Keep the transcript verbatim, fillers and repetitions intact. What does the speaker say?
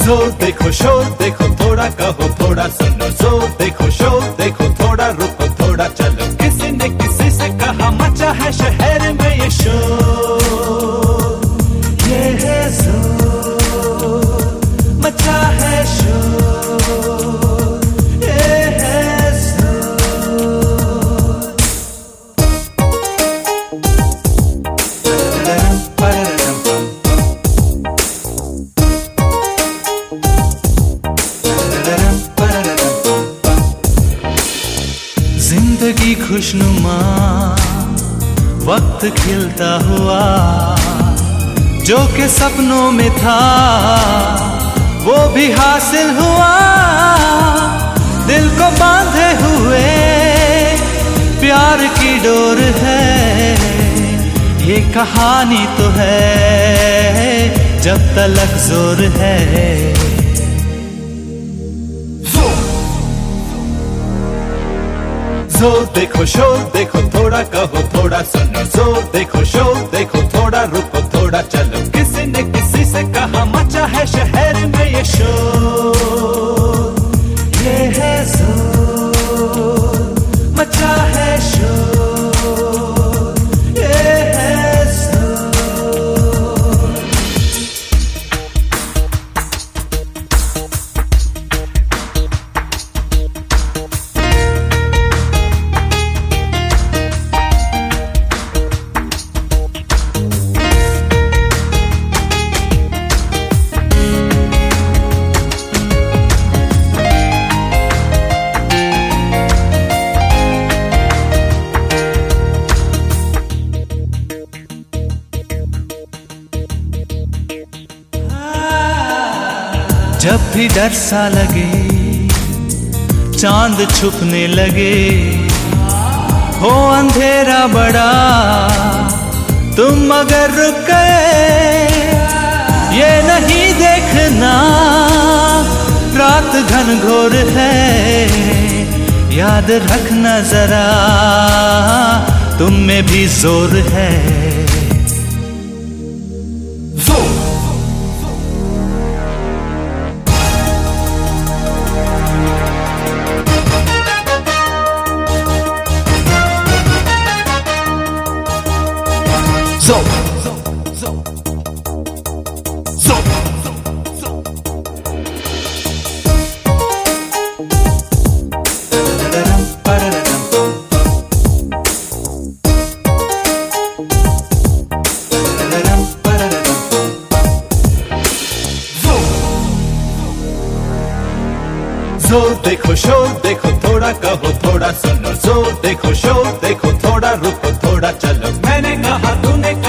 जोर देखो शोर देखो थोड़ा कहो थोड़ा सुनो जोर देखो शोर देखो थोड़ा रुको थोड़ा चलो किसी ने किसी से कहा मचा है शहर में ये शोर ये है जोर मचा है शोर ये है जोर। जिंदगी खुशनुमा वक्त खिलता हुआ जो कि सपनों में था वो भी हासिल हुआ। दिल को बांधे हुए प्यार की डोर है ये कहानी तो है जब तलक जोर है। जोर देखो शोर देखो थोड़ा कहो थोड़ा सुनो जोर देखो शोर देखो थोड़ा रुको थोड़ा चलो किसी ने किसी से कहा मचा है शहर में ये शोर ये है जोर मचा है शोर ये है जोर। जब भी डर सा लगे चांद छुपने लगे हो अंधेरा बड़ा तुम मगर रुक गए ये नहीं देखना रात घनघोर है याद रखना जरा तुम में भी जोर है। Zo, zo, zo, zo, zo, जोर देखो शोर देखो थोड़ा कहो थोड़ा सुनो जोर देखो शोर देखो थोड़ा रुको थोड़ा चलो मैंने कहा तूने कहा